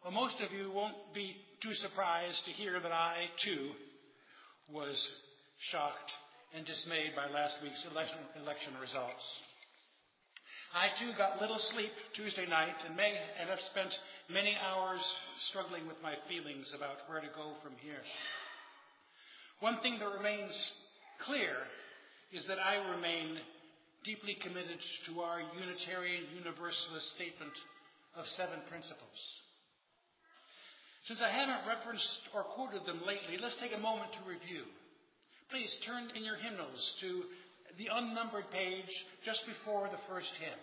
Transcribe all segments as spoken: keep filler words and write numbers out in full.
Well, most of you won't be too surprised to hear that I, too, was shocked and dismayed by last week's election, election results. I, too, got little sleep Tuesday night and may and have spent many hours struggling with my feelings about where to go from here. One thing that remains clear is that I remain deeply committed to our Unitarian Universalist statement of seven principles. Since I haven't referenced or quoted them lately, let's take a moment to review. Please turn in your hymnals to the unnumbered page just before the first hymn.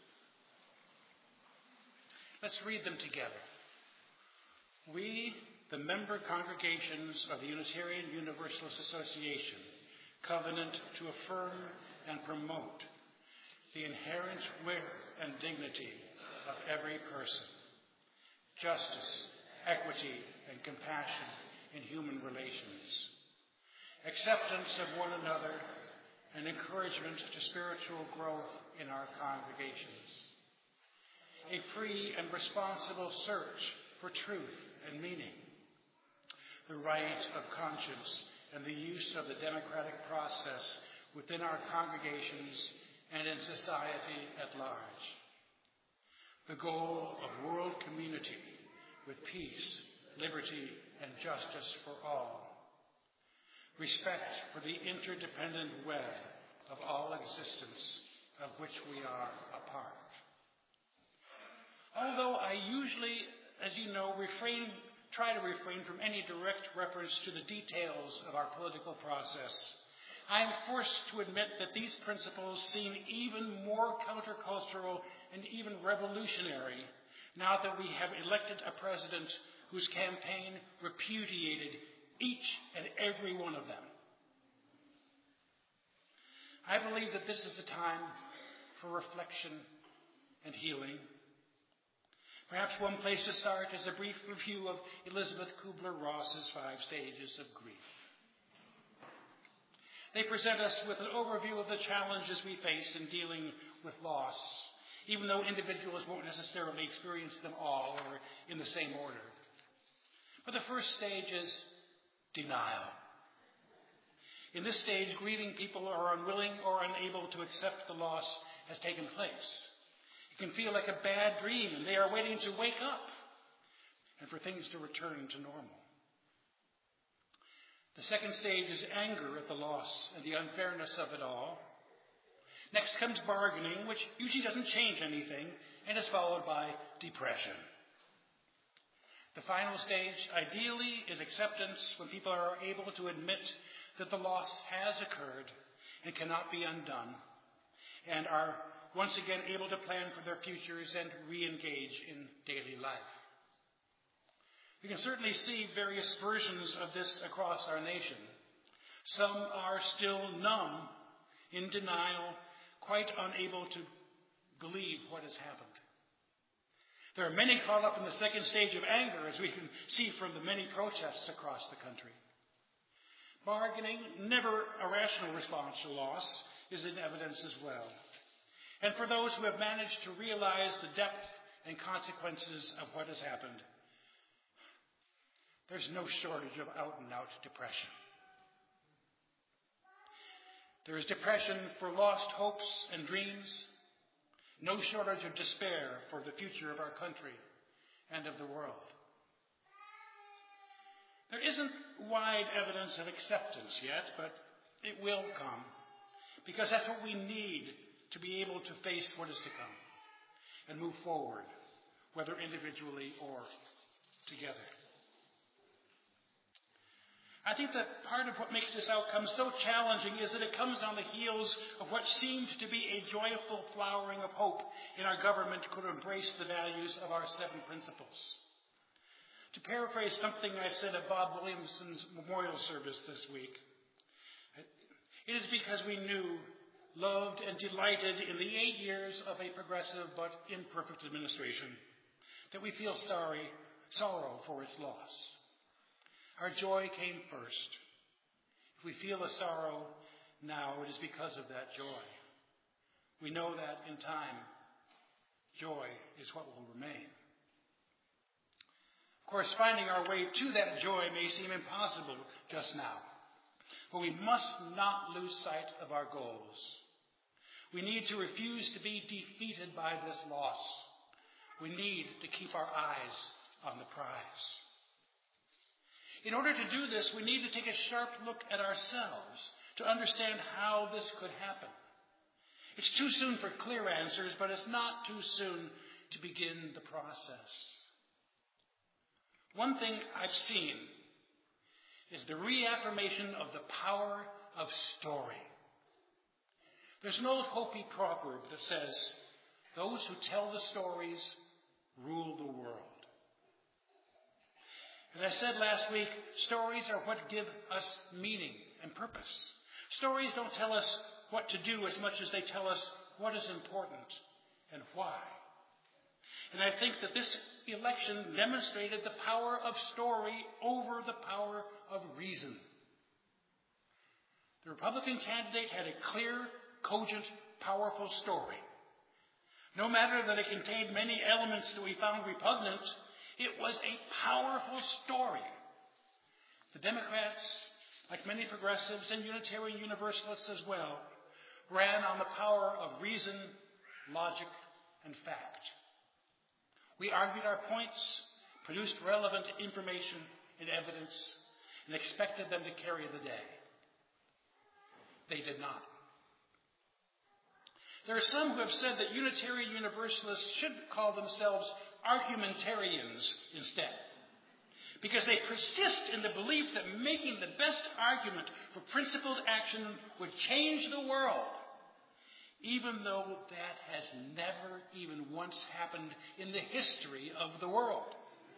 Let's read them together. We, the member congregations of the Unitarian Universalist Association, covenant to affirm and promote the inherent worth and dignity of every person, justice, equity, and compassion in human relations, acceptance of one another, and encouragement to spiritual growth in our congregations, a free and responsible search for truth and meaning, the right of conscience and the use of the democratic process within our congregations and in society at large, the goal of world community with peace, liberty, and justice for all, respect for the interdependent web of all existence of which we are a part. Although I usually, as you know, refrain, try to refrain from any direct reference to the details of our political process, I am forced to admit that these principles seem even more countercultural and even revolutionary now that we have elected a president whose campaign repudiated each and every one of them. I believe that this is a time for reflection and healing. Perhaps one place to start is a brief review of Elizabeth Kubler-Ross's five stages of grief. They present us with an overview of the challenges we face in dealing with loss, even though individuals won't necessarily experience them all or in the same order. But the first stage is denial. In this stage, grieving people are unwilling or unable to accept the loss has taken place. It can feel like a bad dream, and they are waiting to wake up and for things to return to normal. The second stage is anger at the loss and the unfairness of it all. Next comes bargaining, which usually doesn't change anything, and is followed by depression. The final stage, ideally, is acceptance, when people are able to admit that the loss has occurred and cannot be undone, and are once again able to plan for their futures and re-engage in daily life. We can certainly see various versions of this across our nation. Some are still numb, in denial, quite unable to believe what has happened. There are many caught up in the second stage of anger, as we can see from the many protests across the country. Bargaining, never a rational response to loss, is in evidence as well. And for those who have managed to realize the depth and consequences of what has happened, there's no shortage of out-and-out depression. There is depression for lost hopes and dreams, no shortage of despair for the future of our country and of the world. There isn't wide evidence of acceptance yet, but it will come, because that's what we need to be able to face what is to come and move forward, whether individually or together. I think that part of what makes this outcome so challenging is that it comes on the heels of what seemed to be a joyful flowering of hope in our government could embrace the values of our seven principles. To paraphrase something I said at Bob Williamson's memorial service this week, it is because we knew, loved, and delighted in the eight years of a progressive but imperfect administration that we feel sorry, sorrow for its loss. Our joy came first. If we feel a sorrow now, it is because of that joy. We know that in time, joy is what will remain. course, finding our way to that joy may seem impossible just now, but we must not lose sight of our goals. We need to refuse to be defeated by this loss. We need to keep our eyes on the prize. In order to do this, we need to take a sharp look at ourselves to understand how this could happen. It's too soon for clear answers, but it's not too soon to begin the process. One thing I've seen is the reaffirmation of the power of story. There's an old Hopi proverb that says, "Those who tell the stories rule the world." As I said last week, stories are what give us meaning and purpose. Stories don't tell us what to do as much as they tell us what is important and why. And I think that this election demonstrated the power of story over the power of reason. The Republican candidate had a clear, cogent, powerful story. No matter that it contained many elements that we found repugnant, it was a powerful story. The Democrats, like many progressives and Unitarian Universalists as well, ran on the power of reason, logic, and fact. We argued our points, produced relevant information and evidence, and expected them to carry the day. They did not. There are some who have said that Unitarian Universalists should call themselves argumentarians instead, because they persist in the belief that making the best argument for principled action would change the world, even though that has never even once happened in the history of the world.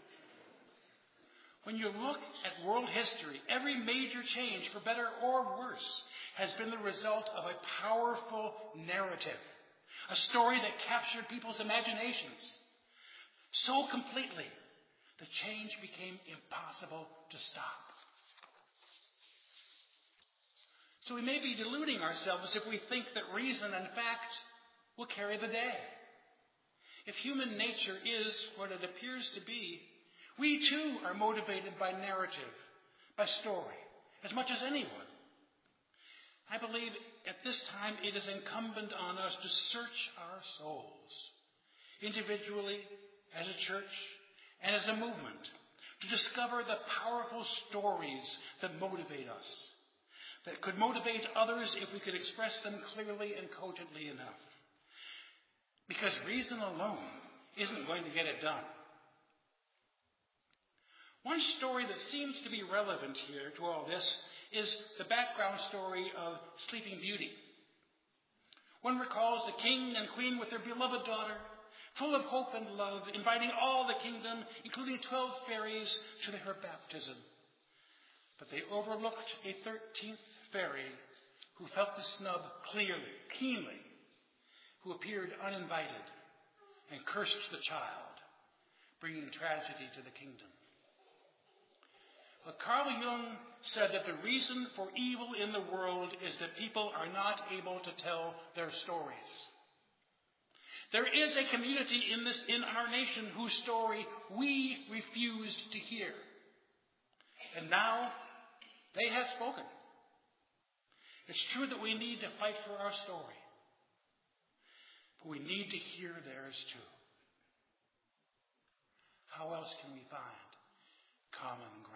When you look at world history, every major change, for better or worse, has been the result of a powerful narrative, a story that captured people's imaginations so completely the change became impossible to stop. So we may be deluding ourselves if we think that reason and fact will carry the day. If human nature is what it appears to be, we too are motivated by narrative, by story, as much as anyone. I believe at this time it is incumbent on us to search our souls, individually, as a church, and as a movement, to discover the powerful stories that motivate us, that could motivate others if we could express them clearly and cogently enough. Because reason alone isn't going to get it done. One story that seems to be relevant here to all this is the background story of Sleeping Beauty. One recalls the king and queen with their beloved daughter, full of hope and love, inviting all the kingdom, including twelve fairies, to her baptism. But they overlooked a thirteenth fairy who felt the snub clearly, keenly, who appeared uninvited and cursed the child, bringing tragedy to the kingdom. But Carl Jung said that the reason for evil in the world is that people are not able to tell their stories. There is a community in this, in our nation, whose story we refused to hear. And now they have spoken. It's true that we need to fight for our story, but we need to hear theirs too. How else can we find common ground?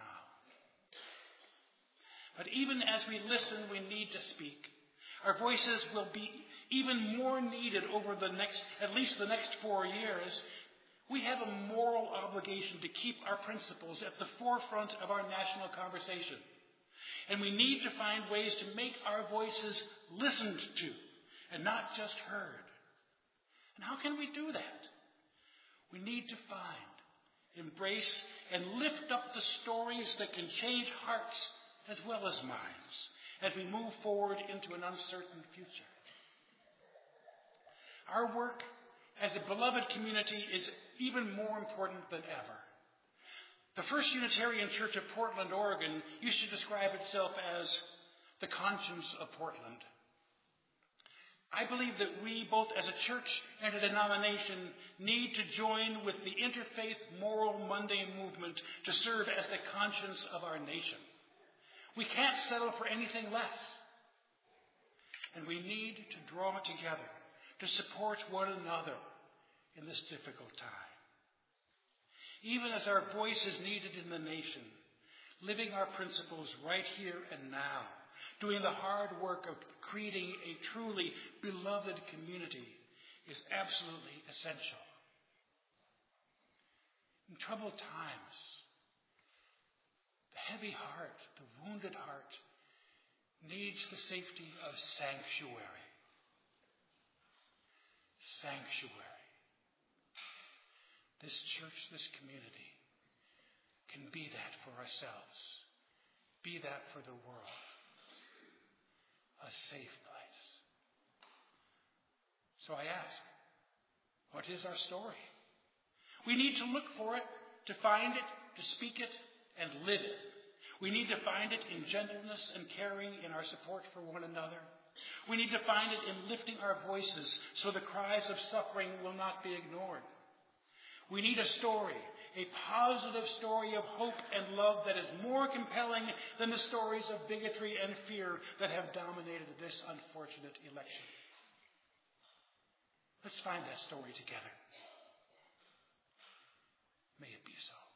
But even as we listen, we need to speak. Our voices will be even more needed over the next, at least the next four years. We have a moral obligation to keep our principles at the forefront of our national conversation. And we need to find ways to make our voices listened to and not just heard. And how can we do that? We need to find, embrace, and lift up the stories that can change hearts as well as minds as we move forward into an uncertain future. Our work as a beloved community is even more important than ever. The First Unitarian Church of Portland, Oregon, used to describe itself as the conscience of Portland. I believe that we, both as a church and a denomination, need to join with the Interfaith Moral Monday movement to serve as the conscience of our nation. We can't settle for anything less. And we need to draw together to support one another in this difficult time. Even as our voice is needed in the nation, living our principles right here and now, doing the hard work of creating a truly beloved community is absolutely essential. In troubled times, the heavy heart, the wounded heart, needs the safety of sanctuary. Sanctuary. This church, this community, can be that for ourselves. Be that for the world. A safe place. So I ask, what is our story? We need to look for it, to find it, to speak it, and live it. We need to find it in gentleness and caring in our support for one another. We need to find it in lifting our voices so the cries of suffering will not be ignored. We need a story, a positive story of hope and love that is more compelling than the stories of bigotry and fear that have dominated this unfortunate election. Let's find that story together. May it be so.